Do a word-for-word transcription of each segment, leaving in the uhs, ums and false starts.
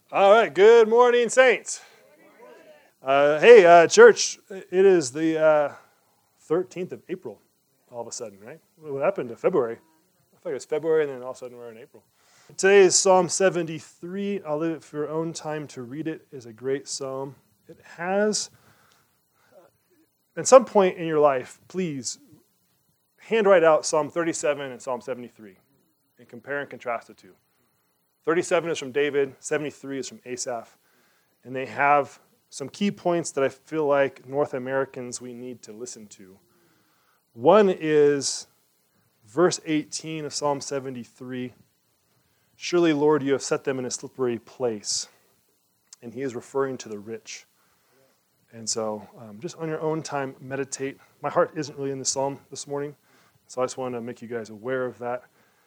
All right, good morning, saints. Uh, hey, uh, church, it is the uh, thirteenth of April, all of a sudden, right? What happened to February? I thought it was February, and then all of a sudden we're in April. Today is Psalm seventy-three. I'll leave it for your own time to read it. It's a great psalm. It has, at some point in your life, please handwrite out Psalm thirty-seven and Psalm seventy-three and compare and contrast the two. thirty-seven is from David, seventy-three is from Asaph, and they have some key points that I feel like North Americans we need to listen to. One is verse eighteen of Psalm seventy-three. Surely, Lord, you have set them in a slippery place. And he is referring to the rich. And so um, just on your own time, meditate. My heart isn't really in the psalm this morning, so I just want to make you guys aware of that.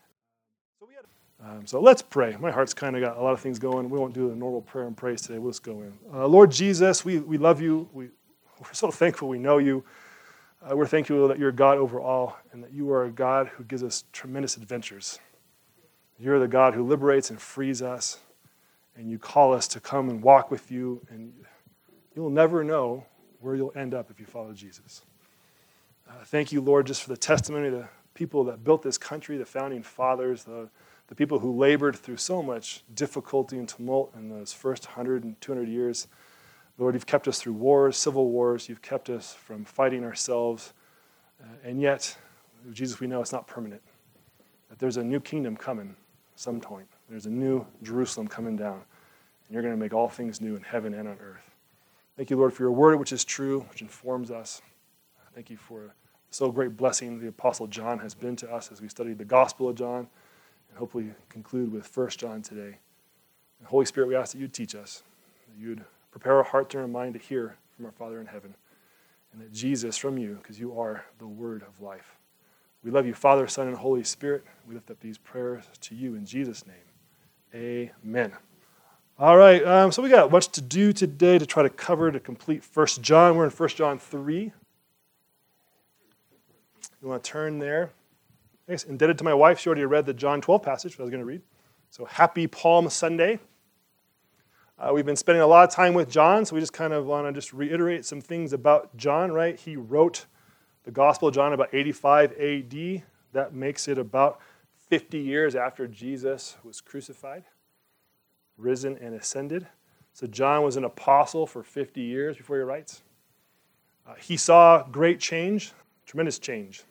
So we had Um, so let's pray. My heart's kind of got a lot of things going. We won't do a normal prayer and praise today. We'll just go in. Uh, Lord Jesus, we, we love you. We, we're so thankful we know you. Uh, we're thankful that you're God over all and that you are a God who gives us tremendous adventures. You're the God who liberates and frees us, and you call us to come and walk with you, and you'll never know where you'll end up if you follow Jesus. Uh, thank you, Lord, just for the testimony of the people that built this country, the founding fathers, the The people who labored through so much difficulty and tumult in those first one hundred and two hundred years. Lord, you've kept us through wars, civil wars. You've kept us from fighting ourselves. Uh, and yet, Jesus, we know it's not permanent. That there's a new kingdom coming at some point. There's a new Jerusalem coming down. And you're going to make all things new in heaven and on earth. Thank you, Lord, for your word, which is true, which informs us. Thank you for the so great blessing the Apostle John has been to us as we studied the Gospel of John. And hopefully conclude with First John today. And Holy Spirit, we ask that you'd teach us, that you'd prepare our heart and our mind to hear from our Father in heaven, and that Jesus, from you, because you are the word of life. We love you, Father, Son, and Holy Spirit. We lift up these prayers to you in Jesus' name. Amen. All right, um, so we got much to do today to try to cover to complete First John. We're in First John three. You want to turn there. Thanks. Indebted to my wife. She already read the John twelve passage that I was going to read. So happy Palm Sunday. Uh, we've been spending a lot of time with John, so we just kind of want to just reiterate some things about John, right? He wrote the Gospel of John about eighty-five A D. That makes it about fifty years after Jesus was crucified, risen, and ascended. So John was an apostle for fifty years before he writes. Uh, he saw great change, tremendous change.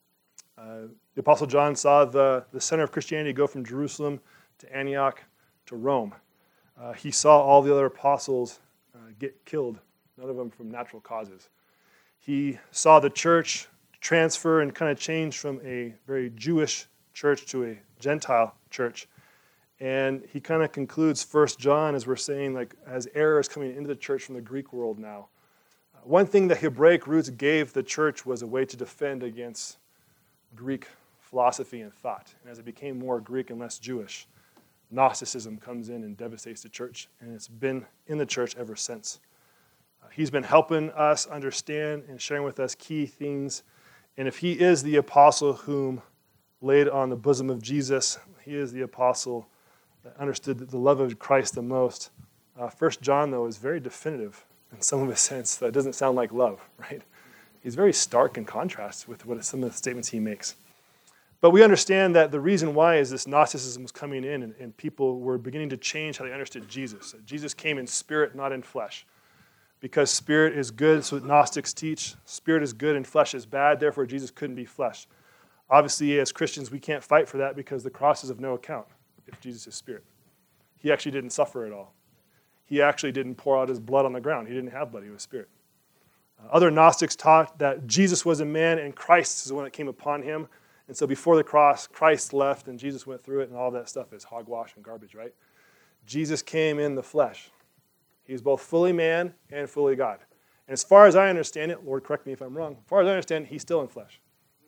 Uh, the Apostle John saw the, the center of Christianity go from Jerusalem to Antioch to Rome. Uh, he saw all the other apostles uh, get killed, none of them from natural causes. He saw the church transfer and kind of change from a very Jewish church to a Gentile church. And he kind of concludes First John, as we're saying, like as errors coming into the church from the Greek world now. Uh, one thing the Hebraic roots gave the church was a way to defend against Greek philosophy and thought. And as it became more Greek and less Jewish, Gnosticism comes in and devastates the church, and it's been in the church ever since. Uh, he's been helping us understand and sharing with us key things, and if he is the apostle whom laid on the bosom of Jesus, he is the apostle that understood the love of Christ the most. Uh, First John, though, is very definitive in some of a sense that doesn't sound like love, right? He's very stark in contrast with what some of the statements he makes. But we understand that the reason why is this Gnosticism was coming in, and, and people were beginning to change how they understood Jesus. That Jesus came in spirit, not in flesh. Because spirit is good, that's what Gnostics teach. Spirit is good and flesh is bad, therefore Jesus couldn't be flesh. Obviously, as Christians, we can't fight for that because the cross is of no account if Jesus is spirit. He actually didn't suffer at all. He actually didn't pour out his blood on the ground. He didn't have blood, he was spirit. Uh, other Gnostics taught that Jesus was a man and Christ is the one that came upon him. And so before the cross, Christ left and Jesus went through it, and all that stuff is hogwash and garbage, right? Jesus came in the flesh. He's both fully man and fully God. And as far as I understand it, Lord, correct me if I'm wrong, as far as I understand it, he's still in flesh.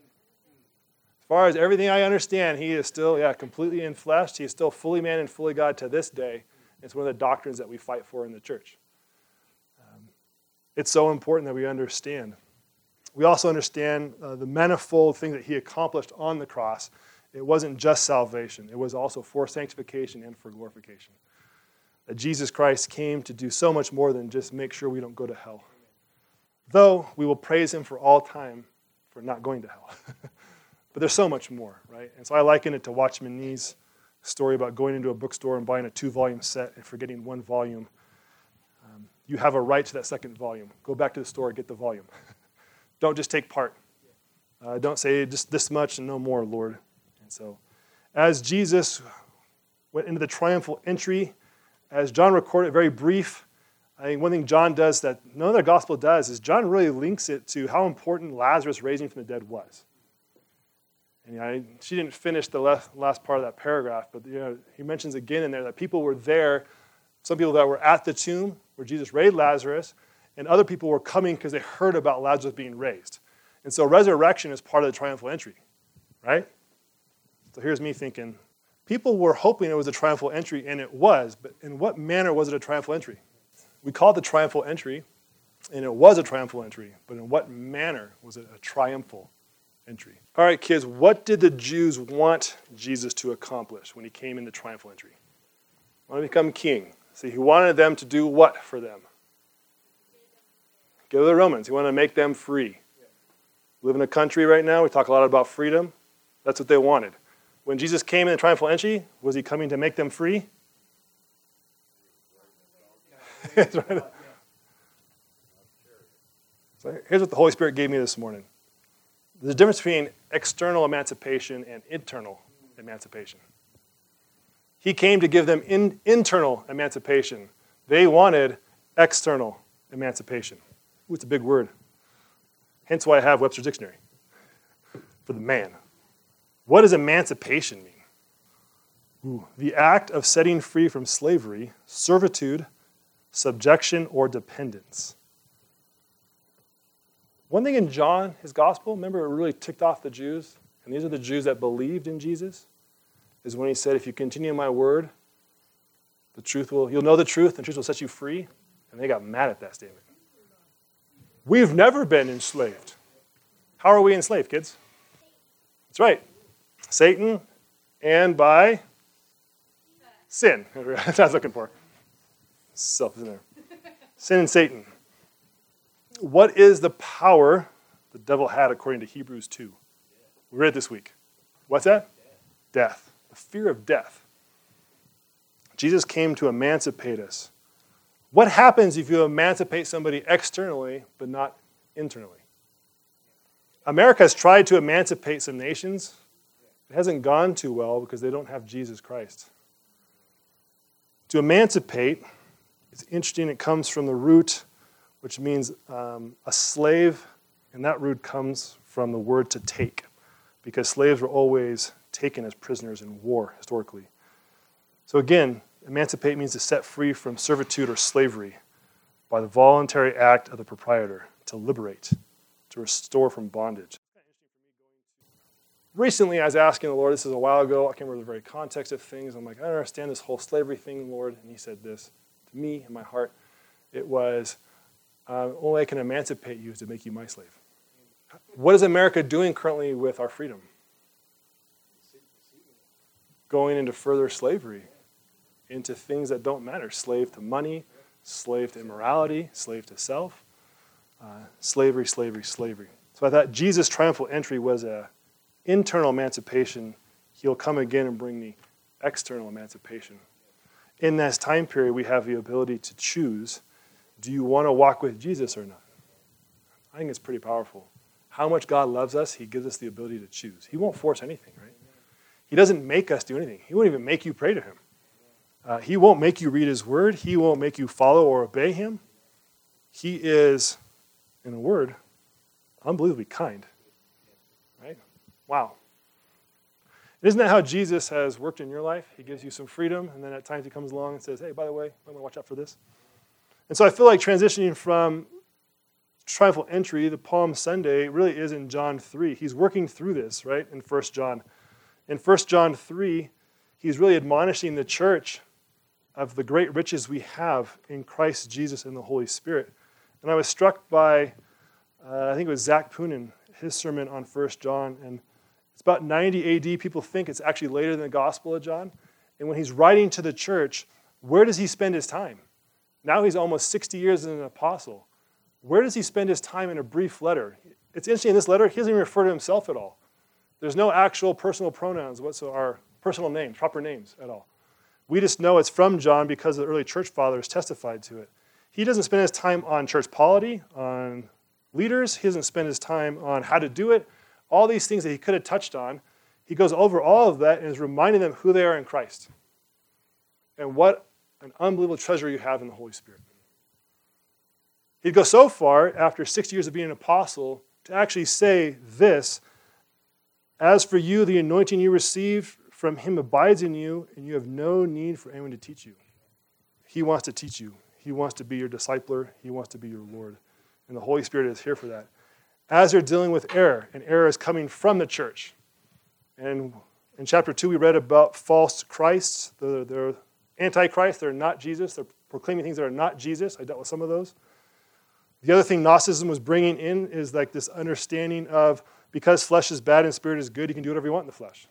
As far as everything I understand, he is still, yeah, completely in flesh. He is still fully man and fully God to this day. It's one of the doctrines that we fight for in the church. Um, it's so important that we understand. We also understand uh, the manifold thing that he accomplished on the cross. It wasn't just salvation. It was also for sanctification and for glorification. that Jesus Christ came to do so much more than just make sure we don't go to hell. Though we will praise him for all time for not going to hell. But there's so much more, right? And so I liken it to Watchman Nee's story about going into a bookstore and buying a two-volume set and forgetting one volume. Um, you have a right to that second volume. Go back to the store and get the volume. Don't just take part. Uh, don't say just this much and no more, Lord. And so as Jesus went into the triumphal entry, as John recorded, very brief, I think one thing John does that no other gospel does is John really links it to how important Lazarus raising from the dead was. And you know, she didn't finish the last, last part of that paragraph, but you know, he mentions again in there that people were there, some people that were at the tomb where Jesus raised Lazarus, and other people were coming because they heard about Lazarus being raised. And so resurrection is part of the triumphal entry, right? So here's me thinking, people were hoping it was a triumphal entry, and it was, but in what manner was it a triumphal entry? We call it the triumphal entry, and it was a triumphal entry, but in what manner was it a triumphal entry? All right, kids, what did the Jews want Jesus to accomplish when he came in the triumphal entry? He wanted to become king. See, he wanted them to do what for them? Go to the Romans. He wanted to make them free. We live in a country right now, we talk a lot about freedom. That's what they wanted. When Jesus came in the triumphal entry, was he coming to make them free? Right. So here's what the Holy Spirit gave me this morning. There's a difference between external emancipation and internal emancipation. He came to give them in, internal emancipation. They wanted external emancipation. Ooh, it's a big word. Hence why I have Webster's Dictionary for the man. What does emancipation mean? Ooh, the act of setting free from slavery, servitude, subjection, or dependence. One thing in John, his gospel, remember it really ticked off the Jews, and these are the Jews that believed in Jesus, is when he said, if you continue in my word, the truth will, you'll know the truth, and the truth will set you free. And they got mad at that statement. We've never been enslaved. How are we enslaved, kids? That's right. Satan and by sin. That's what I was looking for. Self in there. Sin and Satan. What is the power the devil had according to Hebrews two? We read it this week. What's that? Death. The fear of death. Jesus came to emancipate us. What happens if you emancipate somebody externally but not internally? America has tried to emancipate some nations. It hasn't gone too well because they don't have Jesus Christ. To emancipate, it's interesting, it comes from the root, which means um, a slave, and that root comes from the word to take, because slaves were always taken as prisoners in war historically. So again, emancipate means to set free from servitude or slavery by the voluntary act of the proprietor, to liberate, to restore from bondage. Recently, I was asking the Lord, this is a while ago, I can't remember the very context of things. I'm like, I don't understand this whole slavery thing, Lord. And he said this to me in my heart. It was, uh, only I can emancipate you is to make you my slave. What is America doing currently with our freedom? Going into further slavery, into things that don't matter. Slave to money, slave to immorality, slave to self. Uh, slavery, slavery, slavery. So I thought Jesus' triumphal entry was a internal emancipation. He'll come again and bring the external emancipation. In this time period, we have the ability to choose, do you want to walk with Jesus or not? I think it's pretty powerful. How much God loves us, he gives us the ability to choose. He won't force anything, right? He doesn't make us do anything. He won't even make you pray to him. Uh, he won't make you read his word. He won't make you follow or obey him. He is, in a word, unbelievably kind. Right? Wow. Isn't that how Jesus has worked in your life? He gives you some freedom, and then at times he comes along and says, hey, by the way, I'm going to watch out for this. And so I feel like transitioning from triumphal entry, the Palm Sunday, really is in John three. He's working through this, right, in First John. In First John three, he's really admonishing the church of the great riches we have in Christ Jesus and the Holy Spirit. And I was struck by, uh, I think it was Zach Poonen, his sermon on First John, and it's about ninety A D. People think it's actually later than the Gospel of John. And when he's writing to the church, Where does he spend his time? Now he's almost sixty years as an apostle. Where does he spend his time in a brief letter? It's interesting, in this letter, he doesn't even refer to himself at all. There's no actual personal pronouns whatsoever, or personal names, proper names at all. We just know it's from John because the early church fathers testified to it. He doesn't spend his time on church polity, on leaders. He doesn't spend his time on how to do it. All these things that he could have touched on, he goes over all of that and is reminding them who they are in Christ. And what an unbelievable treasure you have in the Holy Spirit. He'd go so far, after sixty years of being an apostle, to actually say this, as for you, the anointing you received from him abides in you, and you have no need for anyone to teach you. He wants to teach you. He wants to be your discipler. He wants to be your Lord. And the Holy Spirit is here for that. As you're dealing with error, and error is coming from the church. And in chapter two, we read about false Christs. They're, they're antichrist. They're not Jesus. They're proclaiming things that are not Jesus. I dealt with some of those. The other thing Gnosticism was bringing in is like this understanding of because flesh is bad and spirit is good, you can do whatever you want in the flesh.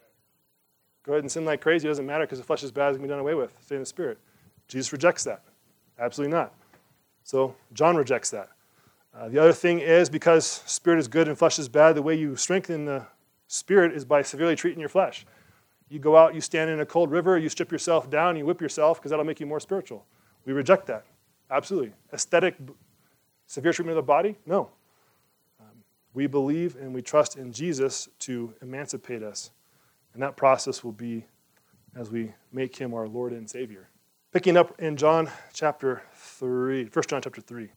Go ahead and sin like crazy. It doesn't matter because the flesh is bad. It's going to be done away with. Stay in the spirit. Jesus rejects that. Absolutely not. So John rejects that. Uh, the other thing is because spirit is good and flesh is bad, the way you strengthen the spirit is by severely treating your flesh. You go out, you stand in a cold river, you strip yourself down, you whip yourself because that'll make you more spiritual. We reject that. Absolutely. Aesthetic, severe treatment of the body? No. Um, we believe and we trust in Jesus to emancipate us. And that process will be as we make him our Lord and Savior. Picking up in John chapter three, First John chapter three.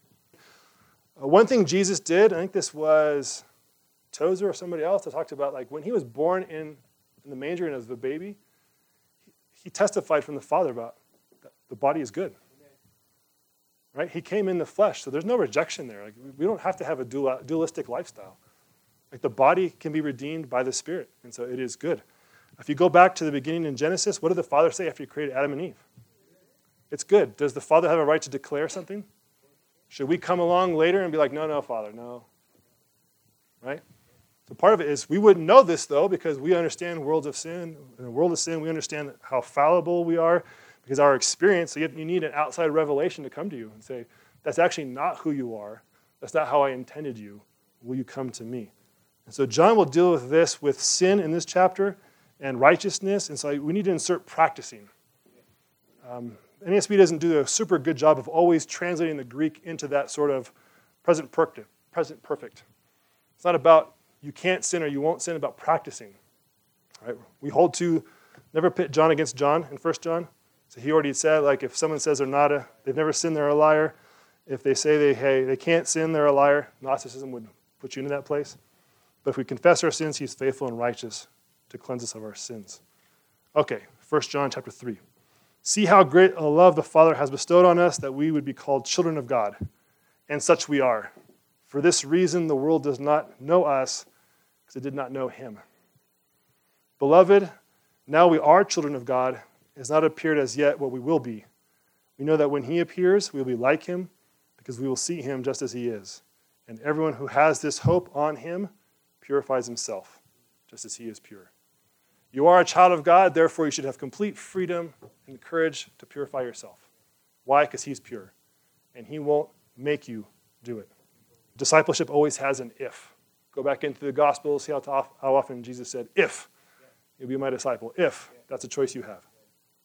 Uh, one thing Jesus did, I think this was Tozer or somebody else that talked about, like when he was born in, in the manger and as a baby, he, he testified from the Father about that the body is good. Right? He came in the flesh, so there's no rejection there. Like, we don't have to have a dual, dualistic lifestyle. Like the body can be redeemed by the Spirit, and so it is good. If you go back to the beginning in Genesis, what did the Father say after he created Adam and Eve? It's good. Does the Father have a right to declare something? Should we come along later and be like, no, no, Father, no? Right? So part of it is we wouldn't know this, though, because we understand worlds of sin. In a world of sin, we understand how fallible we are because our experience, so you need an outside revelation to come to you and say, that's actually not who you are. That's not how I intended you. Will you come to me? And so John will deal with this, with sin in this chapter and righteousness, and so we need to insert practicing. Um, N A S B doesn't do a super good job of always translating the Greek into that sort of present perfect. Present perfect. It's not about you can't sin or you won't sin, about practicing. Right? We hold to never pit John against John in First John. So he already said, like, if someone says they're not a, they've never sinned, they're a liar. If they say they, hey, they can't sin, they're a liar. Gnosticism would put you into that place. But if we confess our sins, he's faithful and righteous to cleanse us of our sins. Okay, First John chapter three. See how great a love the Father has bestowed on us that we would be called children of God. And such we are. For this reason, the world does not know us because it did not know him. Beloved, now we are children of God. It has not appeared as yet what we will be. We know that when he appears, we will be like him because we will see him just as he is. And everyone who has this hope on him purifies himself just as he is pure. You are a child of God, therefore you should have complete freedom and courage to purify yourself. Why? Because he's pure. And he won't make you do it. Discipleship always has an if. Go back into the Gospels, see how, how often Jesus said, if you'll be my disciple. If. That's a choice you have.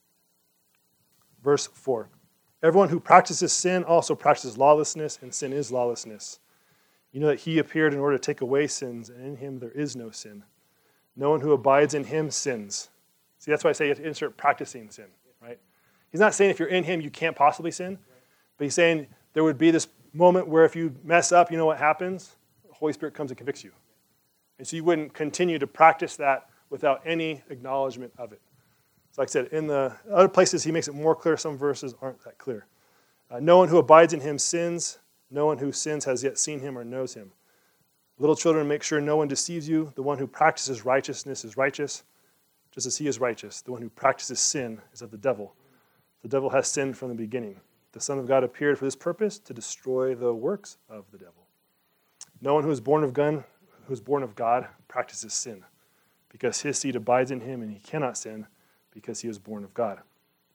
Verse four. Everyone who practices sin also practices lawlessness, and sin is lawlessness. You know that he appeared in order to take away sins, and in him there is no sin. No one who abides in him sins. See, that's why I say you have to insert practicing sin, right? He's not saying if you're in him, you can't possibly sin. But he's saying there would be this moment where if you mess up, you know what happens? The Holy Spirit comes and convicts you. And so you wouldn't continue to practice that without any acknowledgement of it. So like I said, in the other places, he makes it more clear. Some verses aren't that clear. Uh, no one who abides in him sins. No one who sins has yet seen him or knows him. Little children, make sure no one deceives you. The one who practices righteousness is righteous, just as he is righteous. The one who practices sin is of the devil. The devil has sinned from the beginning. The Son of God appeared for this purpose, to destroy the works of the devil. No one who is born of God, who is born of God practices sin, because his seed abides in him, and he cannot sin because he is born of God.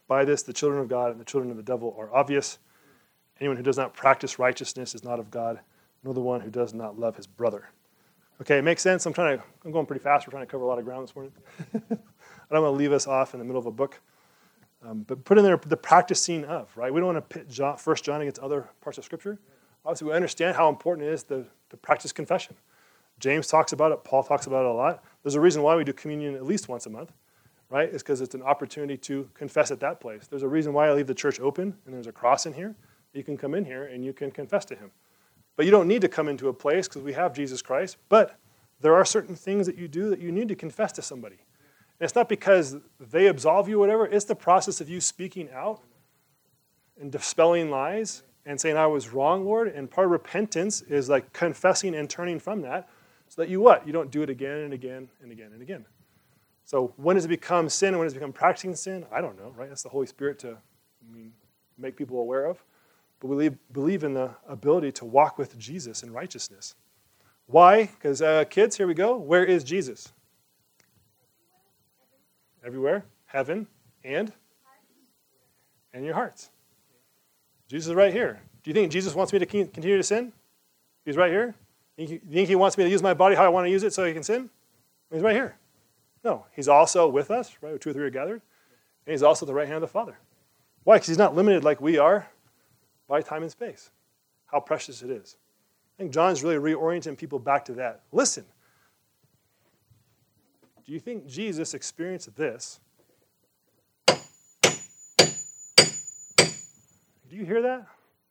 By this, the children of God and the children of the devil are obvious. Anyone who does not practice righteousness is not of God, nor the one who does not love his brother. Okay, it makes sense. I'm trying to, I'm going pretty fast. We're trying to cover a lot of ground this morning. I don't want to leave us off in the middle of a book. Um, but put in there the practicing of, right? We don't want to pit John, First John against other parts of Scripture. Obviously, we understand how important it is to, to practice confession. James talks about it. Paul talks about it a lot. There's a reason why we do communion at least once a month, right? It's because it's an opportunity to confess at that place. There's a reason why I leave the church open, and there's a cross in here. You can come in here, and you can confess to him. But you don't need to come into a place because we have Jesus Christ. But there are certain things that you do that you need to confess to somebody. And it's not because they absolve you or whatever. It's the process of you speaking out and dispelling lies and saying, I was wrong, Lord. And part of repentance is like confessing and turning from that so that you what? You don't do it again and again and again and again. So when does it become sin and when does it become practicing sin? I don't know, right? That's the Holy Spirit to I mean, make people aware of. But we believe, believe in the ability to walk with Jesus in righteousness. Why? Because uh, kids, here we go. Where is Jesus? Everywhere. Heaven and? And your hearts. Jesus is right here. Do you think Jesus wants me to continue to sin? He's right here. Do you think he wants me to use my body how I want to use it so he can sin? He's right here. No. He's also with us, right? Where two or three are gathered. And he's also at the right hand of the Father. Why? Because he's not limited like we are by time and space. How precious it is. I think John's really reorienting people back to that. Listen. Do you think Jesus experienced this? Do you hear that?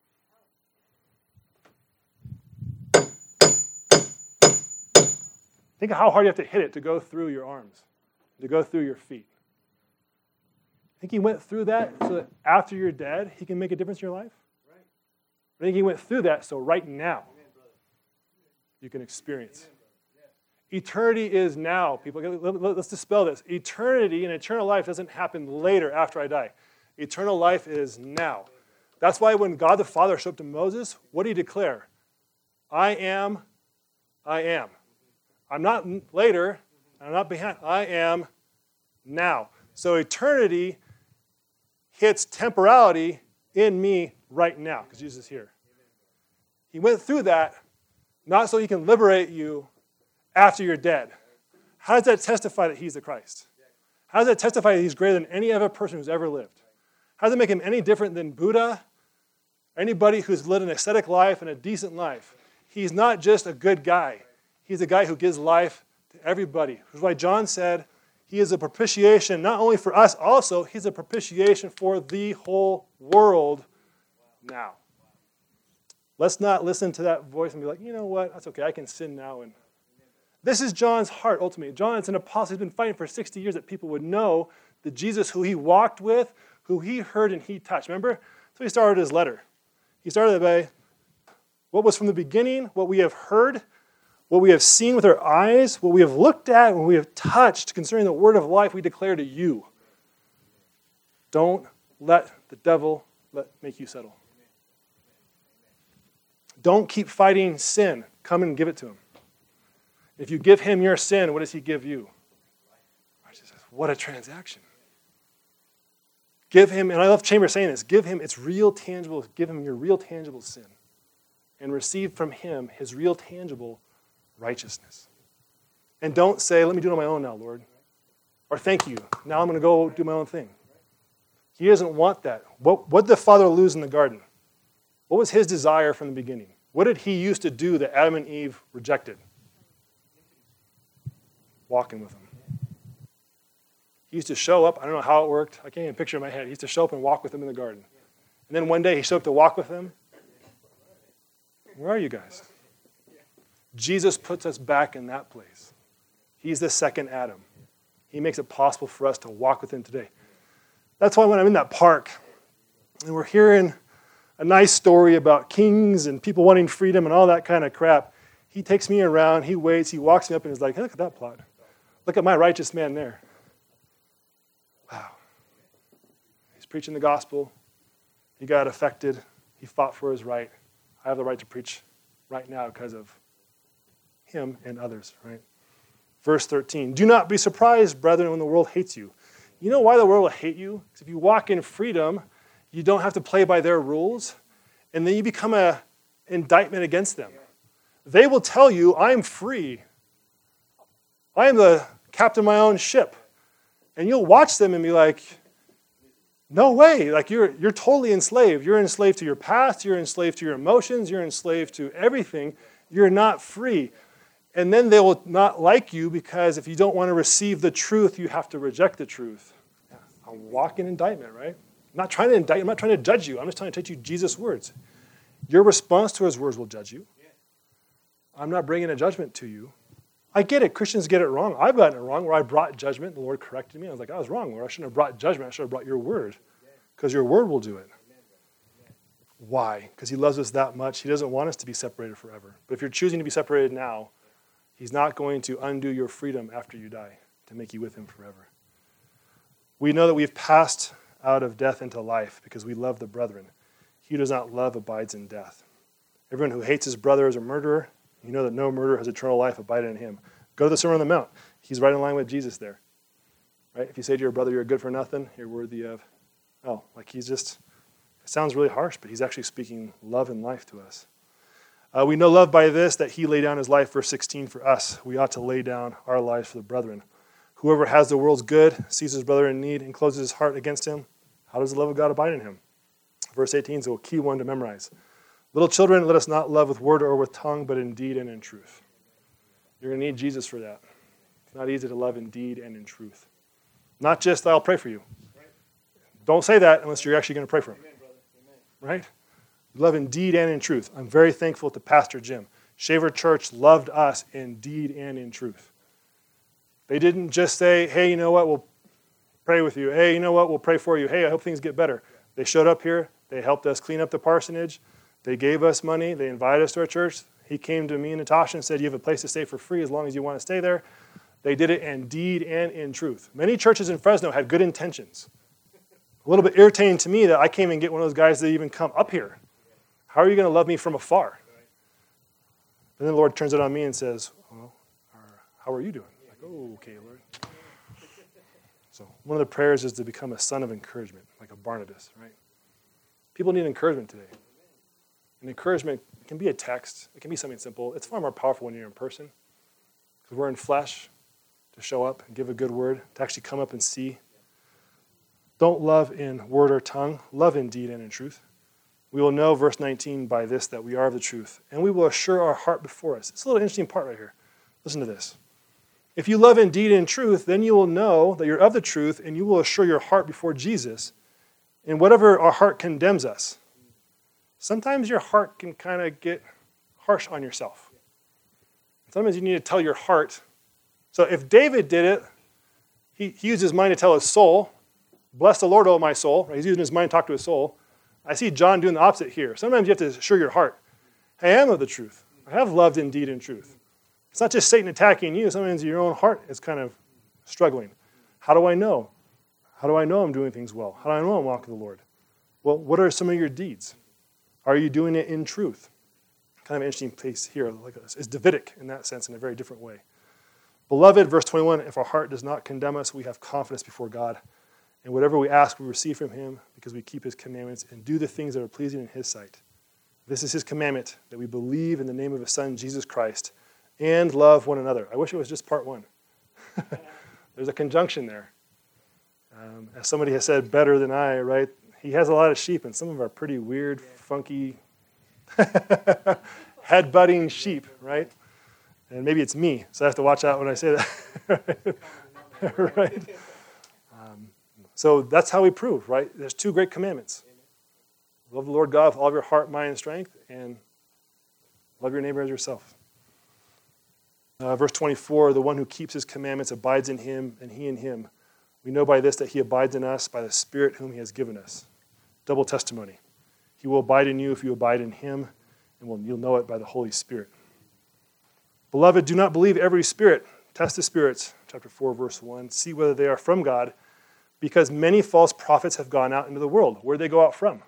Think of how hard you have to hit it to go through your arms, to go through your feet. I think he went through that so that after you're dead, he can make a difference in your life. I think he went through that so right now you can experience. Eternity is now, people. Let's dispel this. Eternity and eternal life doesn't happen later after I die. Eternal life is now. That's why when God the Father showed up to Moses, what did he declare? I am, I am. I'm not later, I'm not behind. I am now. So eternity hits temporality in me right now, because Jesus is here. He went through that, not so he can liberate you after you're dead. How does that testify that he's the Christ? How does that testify that he's greater than any other person who's ever lived? How does it make him any different than Buddha? Anybody who's lived an ascetic life and a decent life? He's not just a good guy. He's a guy who gives life to everybody. Which is why John said he is a propitiation, not only for us, also, he's a propitiation for the whole world now. Let's not listen to that voice and be like, you know what, that's okay, I can sin now. And this is John's heart, ultimately. John is an apostle. He's been fighting for sixty years that people would know the Jesus who he walked with, who he heard and he touched. Remember? So he started his letter. He started by what was from the beginning, what we have heard, what we have seen with our eyes, what we have looked at, what we have touched concerning the word of life we declare to you. Don't let the devil let make you settle. Don't keep fighting sin. Come and give it to him. If you give him your sin, what does he give you? What a transaction. Give him, and I love Chambers saying this, give him its real tangible, give him your real tangible sin. And receive from him his real tangible righteousness. And don't say, let me do it on my own now, Lord. Or thank you. Now I'm going to go do my own thing. He doesn't want that. What, what did the Father lose in the garden? What was his desire from the beginning? What did he used to do that Adam and Eve rejected? Walking with him. He used to show up. I don't know how it worked. I can't even picture it in my head. He used to show up and walk with him in the garden. And then one day he showed up to walk with him. Where are you guys? Jesus puts us back in that place. He's the second Adam. He makes it possible for us to walk with him today. That's why when I'm in that park and we're hearing a nice story about kings and people wanting freedom and all that kind of crap, he takes me around, he waits, he walks me up and is like, hey, look at that plot. Look at my righteous man there. Wow. He's preaching the gospel. He got affected. He fought for his right. I have the right to preach right now because of him and others, right? Verse thirteen, do not be surprised, brethren, when the world hates you. You know why the world will hate you? Because if you walk in freedom, you don't have to play by their rules, and then you become an indictment against them. They will tell you, I'm free. I am the captain of my own ship. And you'll watch them and be like, no way. Like you're, you're totally enslaved. You're enslaved to your past. You're enslaved to your emotions. You're enslaved to everything. You're not free. And then they will not like you because if you don't want to receive the truth, you have to reject the truth. Yeah, a walking indictment, right? I'm not trying to indict. I'm not trying to judge you. I'm just trying to teach you Jesus' words. Your response to his words will judge you. I'm not bringing a judgment to you. I get it. Christians get it wrong. I've gotten it wrong where I brought judgment. The Lord corrected me. I was like, I was wrong. Where I shouldn't have brought judgment. I should have brought your word because your word will do it. Why? Because he loves us that much. He doesn't want us to be separated forever. But if you're choosing to be separated now, he's not going to undo your freedom after you die to make you with him forever. We know that we've passed out of death into life because we love the brethren. He who does not love abides in death. Everyone who hates his brother is a murderer. You know that no murderer has eternal life abiding in him. Go to the Sermon on the Mount. He's right in line with Jesus there. Right? If you say to your brother, you're good for nothing, you're worthy of, oh, like he's just, it sounds really harsh, but he's actually speaking love and life to us. Uh, we know love by this, that he laid down his life, verse sixteen, for us. We ought to lay down our lives for the brethren. Whoever has the world's good, sees his brother in need, and closes his heart against him, how does the love of God abide in him? Verse eighteen is a key one to memorize. Little children, let us not love with word or with tongue, but in deed and in truth. You're going to need Jesus for that. It's not easy to love in deed and in truth. Not just, I'll pray for you. Don't say that unless you're actually going to pray for him. Right? Love in deed and in truth. I'm very thankful to Pastor Jim. Shaver Church loved us in deed and in truth. They didn't just say, hey, you know what, we'll pray with you. Hey, you know what, we'll pray for you. Hey, I hope things get better. They showed up here. They helped us clean up the parsonage. They gave us money. They invited us to our church. He came to me and Natasha and said, you have a place to stay for free as long as you want to stay there. They did it in deed and in truth. Many churches in Fresno had good intentions. A little bit irritating to me that I can't even get one of those guys to even come up here. How are you going to love me from afar? And then the Lord turns it on me and says, well, how are you doing? I'm like, oh, okay, Lord. So one of the prayers is to become a son of encouragement, like a Barnabas, right? People need encouragement today. And encouragement can be a text. It can be something simple. It's far more powerful when you're in person because we're in flesh to show up and give a good word, to actually come up and see. Don't love in word or tongue. Love in deed and in truth. We will know, verse nineteen, by this that we are of the truth, and we will assure our heart before us. It's a little interesting part right here. Listen to this. If you love in deed and in truth, then you will know that you're of the truth, and you will assure your heart before Jesus in whatever our heart condemns us. Sometimes your heart can kind of get harsh on yourself. Sometimes you need to tell your heart. So if David did it, he, he used his mind to tell his soul, bless the Lord, O my soul. Right? He's using his mind to talk to his soul. I see John doing the opposite here. Sometimes you have to assure your heart, I am of the truth. I have loved in deed and truth. It's not just Satan attacking you. Sometimes your own heart is kind of struggling. How do I know? How do I know I'm doing things well? How do I know I'm walking with the Lord? Well, what are some of your deeds? Are you doing it in truth? Kind of an interesting place here. Like this. It's Davidic in that sense in a very different way. Beloved, verse twenty-one, if our heart does not condemn us, we have confidence before God. And whatever we ask, we receive from him because we keep his commandments and do the things that are pleasing in his sight. This is his commandment, that we believe in the name of his son, Jesus Christ, and love one another. I wish it was just part one. There's a conjunction there. Um, as somebody has said better than I, right? He has a lot of sheep, and some of them are pretty weird, funky, head-butting sheep, right? And maybe it's me, so I have to watch out when I say that. Right? Um, so that's how we prove, right? There's two great commandments. Love the Lord God with all of your heart, mind, and strength, and love your neighbor as yourself. Uh, verse twenty-four, the one who keeps his commandments abides in him, and he in him. We know by this that he abides in us by the Spirit whom he has given us. Double testimony. He will abide in you if you abide in him, and will, you'll know it by the Holy Spirit. Beloved, do not believe every spirit. Test the spirits, chapter four, verse one. See whether they are from God, because many false prophets have gone out into the world. Where did they go out from?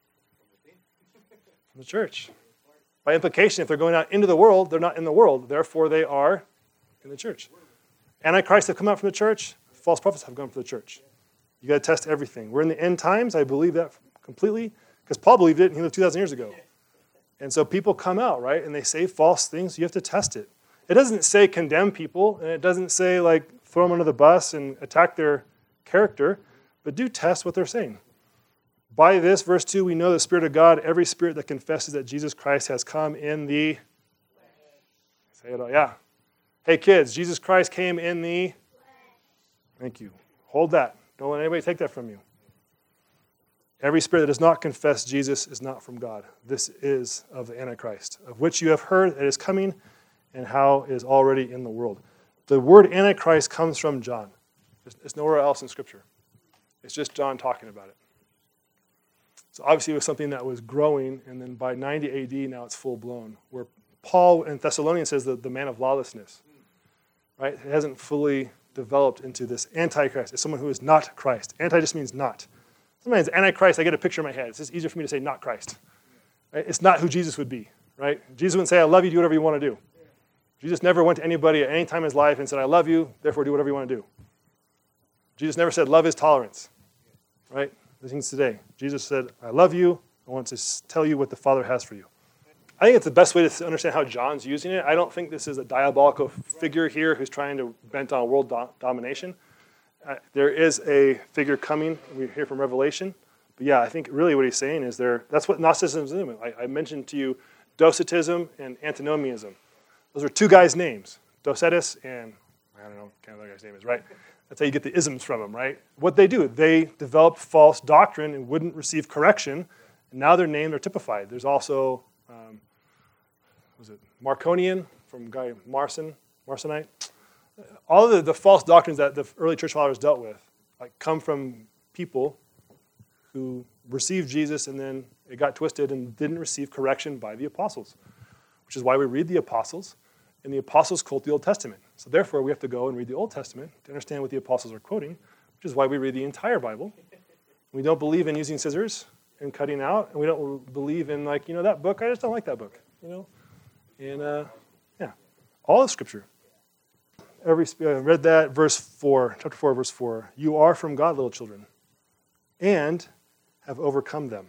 From the church. By implication, if they're going out into the world, they're not in the world. Therefore, they are in the church. Antichrist have come out from the church. False prophets have gone from the church. You got to test everything. We're in the end times. I believe that completely because Paul believed it and he lived two thousand years ago. And so people come out, right, and they say false things. You have to test it. It doesn't say condemn people, and it doesn't say, like, throw them under the bus and attack their character, but do test what they're saying. By this, verse two, we know the Spirit of God, every spirit that confesses that Jesus Christ has come in the... Say it all, yeah. Hey, kids, Jesus Christ came in the... Thank you. Hold that. Don't let anybody take that from you. Every spirit that does not confess Jesus is not from God. This is of the Antichrist, of which you have heard that is coming and how it is already in the world. The word Antichrist comes from John. It's nowhere else in Scripture. It's just John talking about it. So obviously it was something that was growing, and then by ninety A D now it's full-blown, where Paul in Thessalonians says that the man of lawlessness, right? It hasn't fully developed into this Antichrist. It's someone who is not Christ. Anti just means not. Sometimes Antichrist, I get a picture in my head. It's just easier for me to say not Christ. Right? It's not who Jesus would be, right? Jesus wouldn't say, I love you, do whatever you want to do. Jesus never went to anybody at any time in his life and said, I love you, therefore do whatever you want to do. Jesus never said, love is tolerance, right? The things today. Jesus said, I love you. I want to tell you what the Father has for you. I think it's the best way to understand how John's using it. I don't think this is a diabolical figure here who's trying to bent on world do- domination. Uh, there is a figure coming. We hear from Revelation. But yeah, I think really what he's saying is there. That's what Gnosticism is. I, I mentioned to you Docetism and Antinomianism. Those are two guys' names. Docetus and, I don't know, kind of the guy's name is, right? That's how you get the isms from them, right? What they do, they developed false doctrine and wouldn't receive correction. And now their names are typified. There's also, um, was it Marconian from guy Marcion, Marcionite? All of the, the false doctrines that the early church fathers dealt with like come from people who received Jesus and then it got twisted and didn't receive correction by the apostles, which is why we read the apostles, and the apostles quote the Old Testament. So therefore, we have to go and read the Old Testament to understand what the apostles are quoting, which is why we read the entire Bible. We don't believe in using scissors and cutting out, and we don't believe in, like, you know, that book, I just don't like that book, you know? And, uh, yeah, all of Scripture. Every I read that, verse four, chapter four, verse four. You are from God, little children, and have overcome them.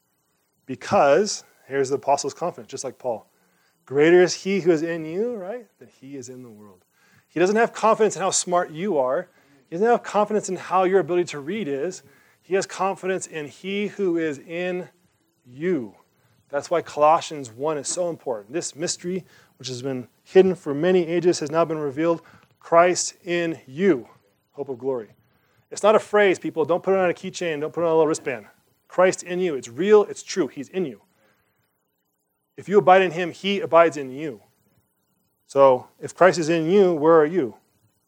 Because, here's the apostles' confidence, just like Paul. Greater is he who is in you, right, than he is in the world. He doesn't have confidence in how smart you are. He doesn't have confidence in how your ability to read is. He has confidence in he who is in you. That's why Colossians one is so important. This mystery, which has been hidden for many ages, has now been revealed. Christ in you, hope of glory. It's not a phrase, people. Don't put it on a keychain. Don't put it on a little wristband. Christ in you. It's real. It's true. He's in you. If you abide in him, he abides in you. So if Christ is in you, where are you?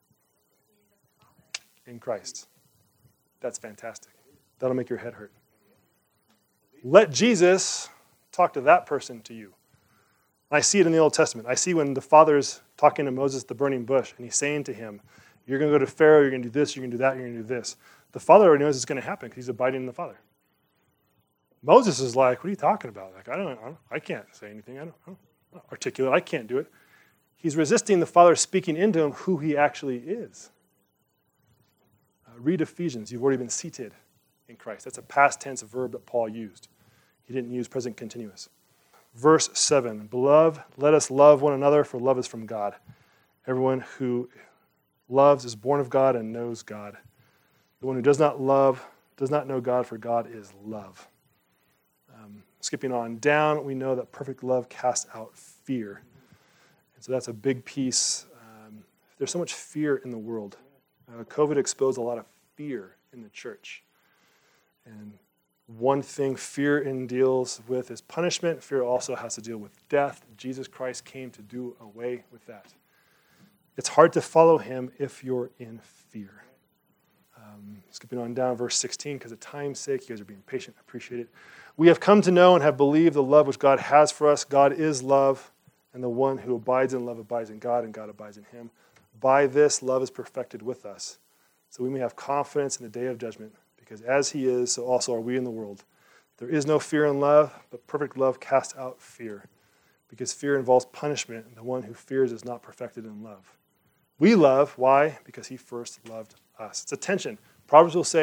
In Christ. That's fantastic. That'll make your head hurt. Let Jesus talk to that person to you. I see it in the Old Testament. I see when the Father's talking to Moses at the burning bush, and he's saying to him, you're going to go to Pharaoh, you're going to do this, you're going to do that, you're going to do this. The Father already knows it's going to happen because he's abiding in the Father. Moses is like, what are you talking about? Like, I don't, I, don't, I can't say anything. I don't, I don't I'm not articulate. I can't do it. He's resisting the Father speaking into him who he actually is. Uh, read Ephesians. You've already been seated in Christ. That's a past tense verb that Paul used. He didn't use present continuous. Verse seven, Beloved, let us love one another, for love is from God. Everyone who loves is born of God and knows God. The one who does not love does not know God, for God is love. Um, skipping on down, we know that perfect love casts out fear. And so that's a big piece. Um, there's so much fear in the world. Uh, COVID exposed a lot of fear in the church. And one thing fear in deals with is punishment. Fear also has to deal with death. Jesus Christ came to do away with that. It's hard to follow him if you're in fear. Um, skipping on down, verse sixteen, because of time's sake, you guys are being patient, I appreciate it. We have come to know and have believed the love which God has for us. God is love, and the one who abides in love abides in God, and God abides in him. By this, love is perfected with us, so we may have confidence in the day of judgment, because as he is, so also are we in the world. There is no fear in love, but perfect love casts out fear, because fear involves punishment, and the one who fears is not perfected in love. We love, why? Because he first loved us. It's a tension. Proverbs will say,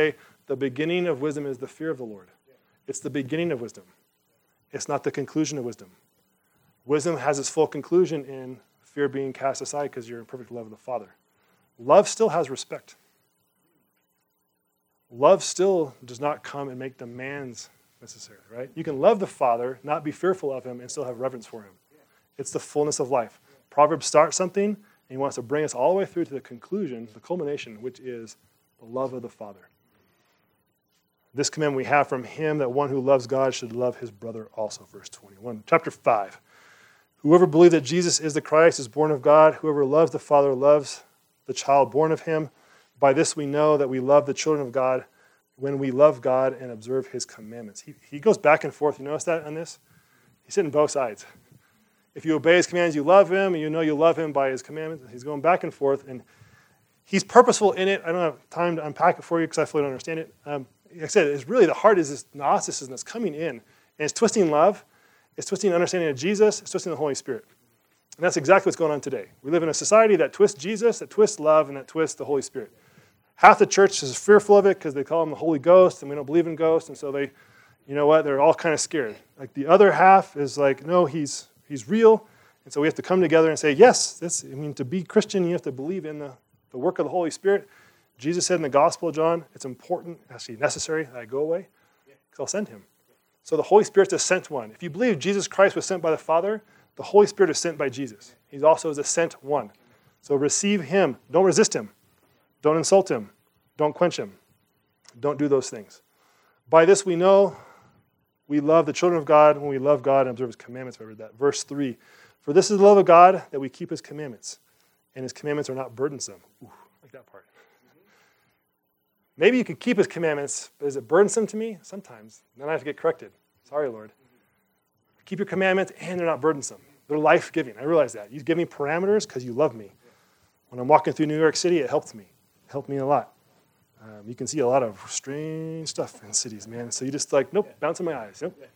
The beginning of wisdom is the fear of the Lord. It's the beginning of wisdom. It's not the conclusion of wisdom. Wisdom has its full conclusion in fear being cast aside because you're in perfect love of the Father. Love still has respect. Love still does not come and make demands necessarily, right? You can love the Father, not be fearful of him, and still have reverence for him. It's the fullness of life. Proverbs starts something, and he wants to bring us all the way through to the conclusion, the culmination, which is the love of the Father. This commandment we have from him, that one who loves God should love his brother also, verse twenty-one. Chapter five. Whoever believes that Jesus is the Christ is born of God. Whoever loves the Father loves the child born of him. By this we know that we love the children of God when we love God and observe his commandments. He, he goes back and forth. You notice that on this? He's hitting both sides. If you obey his commands, you love him, and you know you love him by his commandments. He's going back and forth, and he's purposeful in it. I don't have time to unpack it for you because I fully don't understand it. Um, like I said, it's really the heart is this Gnosticism that's coming in, and it's twisting love, it's twisting understanding of Jesus, it's twisting the Holy Spirit. And that's exactly what's going on today. We live in a society that twists Jesus, that twists love, and that twists the Holy Spirit. Half the church is fearful of it because they call him the Holy Ghost, and we don't believe in ghosts, and so they, you know what, they're all kind of scared. Like the other half is like, no, he's he's real, and so we have to come together and say, yes, this, I mean, to be Christian, you have to believe in the, the work of the Holy Spirit. Jesus said in the Gospel of John, it's important, actually necessary that I go away, because I'll send him. So the Holy Spirit's a sent one. If you believe Jesus Christ was sent by the Father, the Holy Spirit is sent by Jesus. He's also a sent one. So receive him. Don't resist him. Don't insult him. Don't quench him. Don't do those things. By this we know we love the children of God when we love God and observe his commandments. I read that. Verse three. For this is the love of God, that we keep his commandments. And his commandments are not burdensome. Ooh, I like that part. Maybe you could keep his commandments, but is it burdensome to me? Sometimes. Then I have to get corrected. Sorry, Lord. Keep your commandments, and they're not burdensome. They're life-giving. I realize that. You give me parameters because you love me. When I'm walking through New York City, it helped me. It helped me a lot. Um, you can see a lot of strange stuff in cities, man. So you just like, nope, bouncing my eyes. Nope.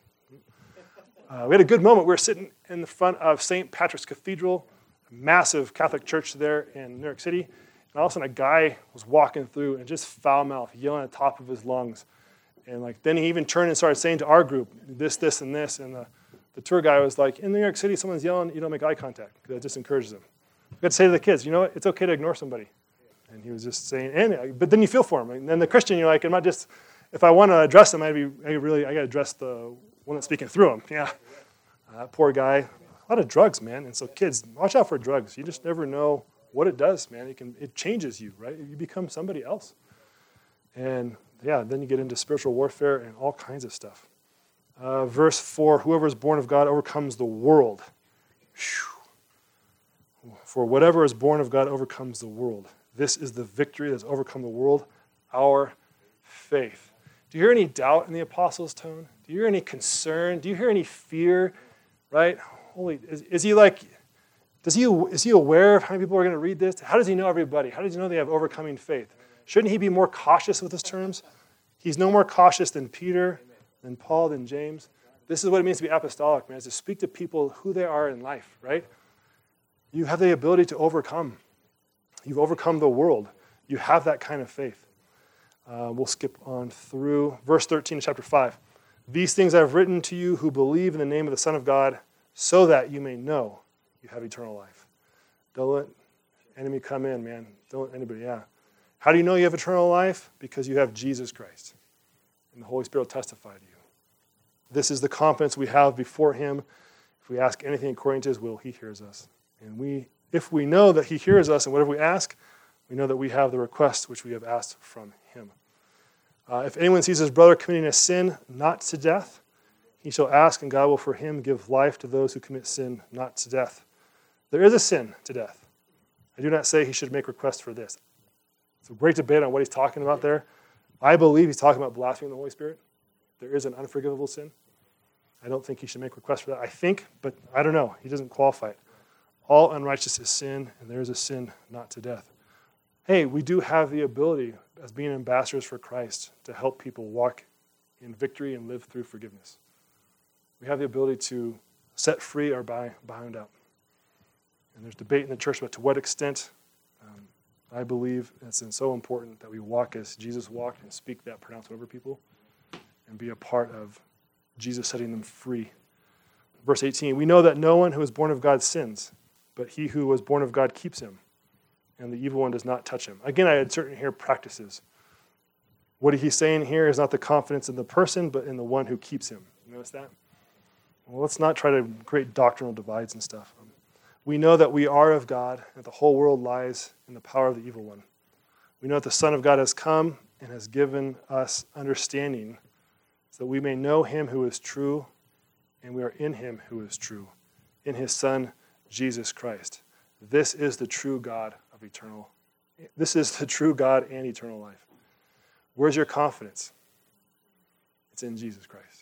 Uh, we had a good moment. We were sitting in the front of Saint Patrick's Cathedral, a massive Catholic church there in New York City. And all of a sudden, a guy was walking through and just foul-mouthed, yelling at the top of his lungs. And like, then he even turned and started saying to our group, this, this, and this. And the, the tour guy was like, in New York City, someone's yelling, you don't make eye contact, because that just encourages them. You got to say to the kids, you know what? It's okay to ignore somebody. And he was just saying, and but then you feel for him. And then the Christian, you're like, I'm not just, if I want to address him, I'd be, I really, I got to address the one that's speaking through him. Yeah. Uh, poor guy. A lot of drugs, man. And so kids, watch out for drugs. You just never know what it does, man. It can, it changes you, right? You become somebody else. And yeah, then you get into spiritual warfare and all kinds of stuff. Uh, verse four, whoever is born of God overcomes the world. Whew. For whatever is born of God overcomes the world. This is the victory that's overcome the world, our faith. Do you hear any doubt in the apostles' tone? Do you hear any concern? Do you hear any fear? Right? Holy, is, is he like, does he, is he aware of how many people are going to read this? How does he know everybody? How does he know they have overcoming faith? Shouldn't he be more cautious with his terms? He's no more cautious than Peter, than Paul, than James. This is what it means to be apostolic, man, is to speak to people who they are in life, right? You have the ability to overcome. You've overcome the world. You have that kind of faith. Uh, we'll skip on through verse thirteen of chapter five. These things I have written to you who believe in the name of the Son of God, so that you may know you have eternal life. Don't let enemy come in, man. Don't let anybody, yeah. How do you know you have eternal life? Because you have Jesus Christ. And the Holy Spirit will testify to you. This is the confidence we have before him. If we ask anything according to his will, he hears us. And we, if we know that he hears us and whatever we ask, we know that we have the request which we have asked from him. Uh, if anyone sees his brother committing a sin not to death, he shall ask, and God will for him give life to those who commit sin not to death. There is a sin to death. I do not say he should make request for this. It's a great debate on what he's talking about there. I believe he's talking about blaspheming the Holy Spirit. There is an unforgivable sin. I don't think he should make request for that. I think, but I don't know. He doesn't qualify it. All unrighteousness is sin, and there is a sin not to death. Hey, we do have the ability, as being ambassadors for Christ, to help people walk in victory and live through forgiveness. We have the ability to set free or bound out. And there's debate in the church about to what extent. Um, I believe it's so important that we walk as Jesus walked and speak that pronouncement over people and be a part of Jesus setting them free. Verse eighteen, we know that no one who is born of God sins, but he who was born of God keeps him, and the evil one does not touch him. Again, I had certain here practices. What he's saying here is not the confidence in the person, but in the one who keeps him. You notice that? Well, let's not try to create doctrinal divides and stuff. We know that we are of God, and the whole world lies in the power of the evil one. We know that the Son of God has come and has given us understanding so that we may know him who is true, and we are in him who is true, in his Son, Jesus Christ. This is the true God of eternal. This is the true God and eternal life. Where's your confidence? It's in Jesus Christ.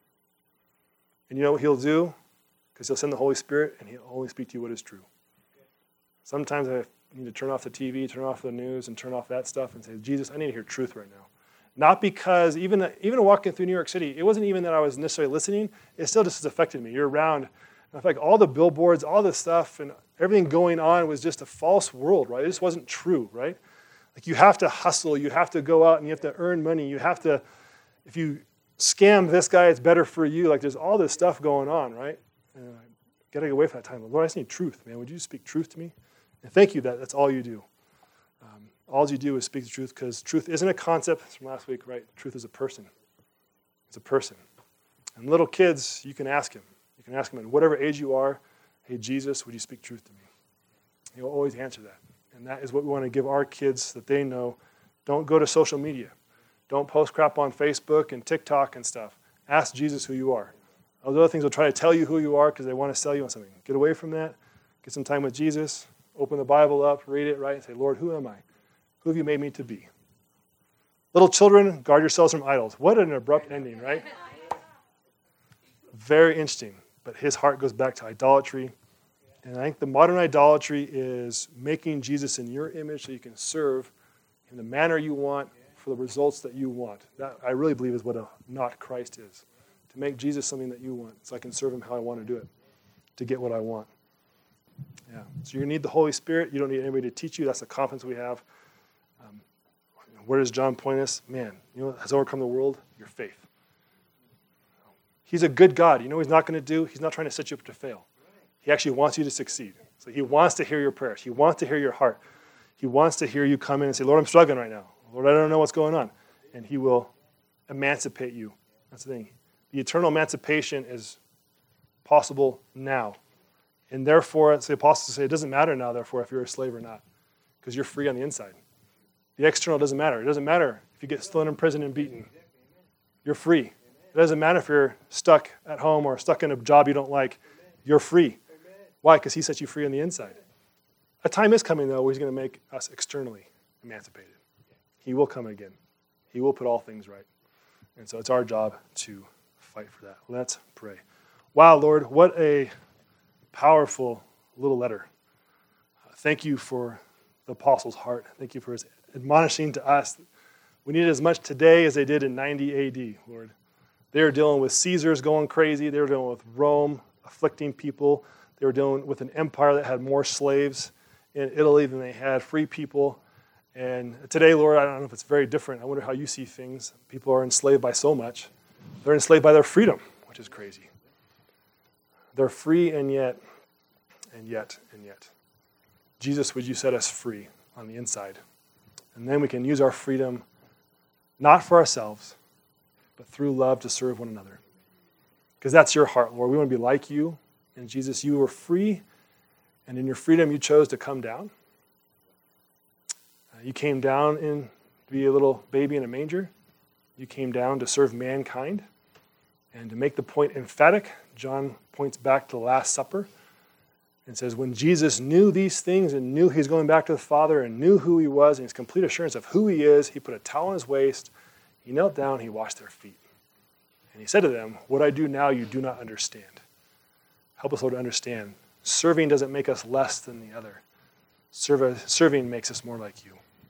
And you know what he'll do? Because he'll send the Holy Spirit and he'll only speak to you what is true. Sometimes I need to turn off the T V, turn off the news, and turn off that stuff and say, Jesus, I need to hear truth right now. Not because, even, even walking through New York City, it wasn't even that I was necessarily listening. It still just has affected me. You're around. And I feel like all the billboards, all this stuff, and everything going on was just a false world, right? It just wasn't true, right? Like you have to hustle. You have to go out and you have to earn money. You have to, if you scam this guy, it's better for you. Like there's all this stuff going on, right? And I got to get away from that time. Lord, I just need truth, man. Would you speak truth to me? And thank you that that's all you do. Um, all you do is speak the truth because truth isn't a concept. It's from last week, right? Truth is a person. It's a person. And little kids, you can ask him. You can ask him at whatever age you are, hey, Jesus, would you speak truth to me? He'll always answer that. And that is what we want to give our kids so that they know. Don't go to social media. Don't post crap on Facebook and TikTok and stuff. Ask Jesus who you are. Those other things will try to tell you who you are because they want to sell you on something. Get away from that. Get some time with Jesus. Open the Bible up, read it, right, and say, Lord, who am I? Who have you made me to be? Little children, guard yourselves from idols. What an abrupt ending, right? Very interesting. But his heart goes back to idolatry. And I think the modern idolatry is making Jesus in your image so you can serve in the manner you want for the results that you want. That, I really believe, is what a not Christ is. To make Jesus something that you want so I can serve him how I want to do it, to get what I want. Yeah. So you need the Holy Spirit. You don't need anybody to teach you. That's the confidence we have. Um, where does John point us? Man, you know what has overcome the world? Your faith. He's a good God. You know what he's not going to do? He's not trying to set you up to fail. He actually wants you to succeed. So he wants to hear your prayers. He wants to hear your heart. He wants to hear you come in and say, Lord, I'm struggling right now. Lord, I don't know what's going on. And he will emancipate you. That's the thing. The eternal emancipation is possible now. And therefore, as the apostles say, it doesn't matter now, therefore, if you're a slave or not, because you're free on the inside. The external doesn't matter. It doesn't matter if you get thrown in prison and beaten. You're free. It doesn't matter if you're stuck at home or stuck in a job you don't like. You're free. Why? Because he set you free on the inside. A time is coming, though, where he's going to make us externally emancipated. He will come again. He will put all things right. And so it's our job to fight for that. Let's pray. Wow, Lord, what a powerful little letter. Uh, thank you for the apostle's heart. Thank you for his admonishing to us. We need it as much today as they did in ninety A D, Lord. They were dealing with Caesars going crazy. They were dealing with Rome afflicting people. They were dealing with an empire that had more slaves in Italy than they had free people. And today, Lord, I don't know if it's very different. I wonder how you see things. People are enslaved by so much. They're enslaved by their freedom, which is crazy. They're free and yet, and yet, and yet. Jesus, would you set us free on the inside? And then we can use our freedom not for ourselves, but through love to serve one another. Because that's your heart, Lord. We want to be like you. And Jesus, you were free, and in your freedom you chose to come down. Uh, you came down in, to be a little baby in a manger. You came down to serve mankind. And to make the point emphatic, John points back to the Last Supper and says, when Jesus knew these things and knew he was going back to the Father and knew who he was and his complete assurance of who he is, he put a towel on his waist, he knelt down, he washed their feet. And he said to them, what I do now you do not understand. Help us, Lord, to understand. Serving doesn't make us less than the other. Serve, serving makes us more like you.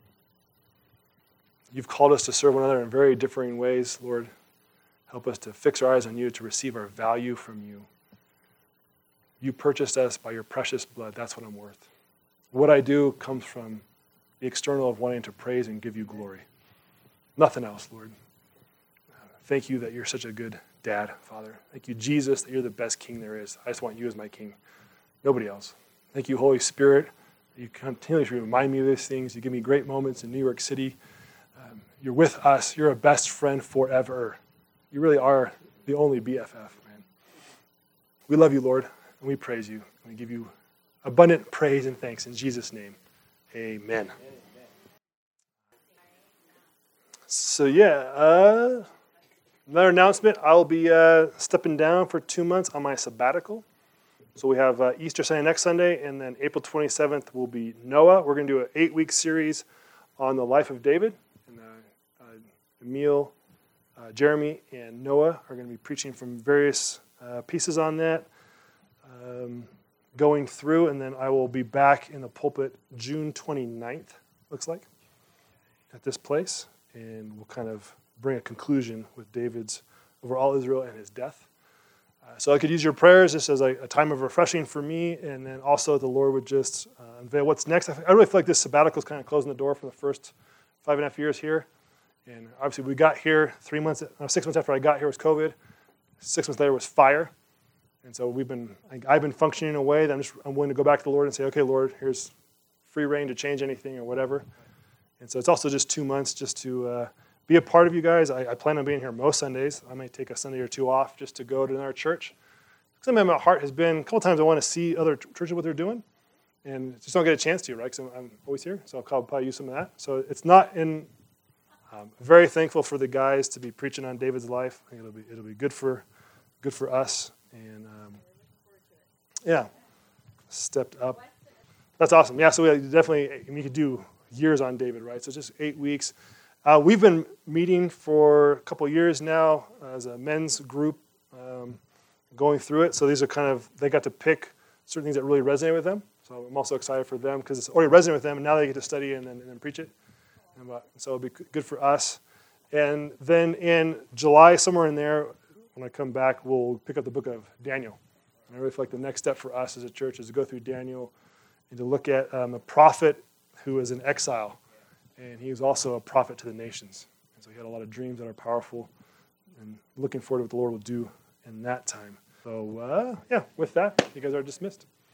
You've called us to serve one another in very differing ways, Lord. Help us to fix our eyes on you, to receive our value from you. You purchased us by your precious blood. That's what I'm worth. What I do comes from the external of wanting to praise and give you glory. Nothing else, Lord. Thank you that you're such a good dad, Father. Thank you, Jesus, that you're the best king there is. I just want you as my king. Nobody else. Thank you, Holy Spirit. You continually remind me of these things. You give me great moments in New York City. Um, you're with us. You're a best friend forever. You really are the only B F F, man. We love you, Lord, and we praise you. And we give you abundant praise and thanks in Jesus' name. Amen. So, yeah, uh, another announcement. I'll be uh, stepping down for two months on my sabbatical. So we have uh, Easter Sunday next Sunday, and then April twenty-seventh will be Noah. We're going to do an eight-week series on the life of David. And uh, uh, Emil, uh, Jeremy, and Noah are going to be preaching from various uh, pieces on that, um, going through, and then I will be back in the pulpit June twenty-ninth, looks like, at this place, and we'll kind of bring a conclusion with David's over all Israel and his death. Uh, so I could use your prayers just as a, a time of refreshing for me, and then also the Lord would just uh, unveil what's next. I, I really feel like this sabbatical is kind of closing the door for the first five and a half years here. And obviously we got here three months, no, six months after I got here was COVID. Six months later was fire. And so we've been, I've been functioning in a way that I'm just I'm willing to go back to the Lord and say, okay, Lord, here's free reign to change anything or whatever. And so it's also just two months just to uh, be a part of you guys. I, I plan on being here most Sundays. I might take a Sunday or two off just to go to another church. Something in my heart has been, a couple times I want to see other churches, what they're doing, and just don't get a chance to, right? Because I'm, I'm always here, so I'll probably use some of that. So it's not in, um, very thankful for the guys to be preaching on David's life. I think it'll be, it'll be good for, good for us. And um, yeah, stepped up. That's awesome. Yeah, so we definitely, I mean, you could do years on David, right? So just eight weeks. Uh, we've been meeting for a couple years now as a men's group, um, going through it. So these are kind of, they got to pick certain things that really resonate with them. So I'm also excited for them because it's already resonated with them, and now they get to study and then, and then preach it. And, uh, so it'll be good for us. And then in July, somewhere in there, when I come back, we'll pick up the book of Daniel. And I really feel like the next step for us as a church is to go through Daniel and to look at um, a prophet who is in exile. And he was also a prophet to the nations. And so he had a lot of dreams that are powerful, and looking forward to what the Lord will do in that time. So, uh, yeah, with that, you guys are dismissed.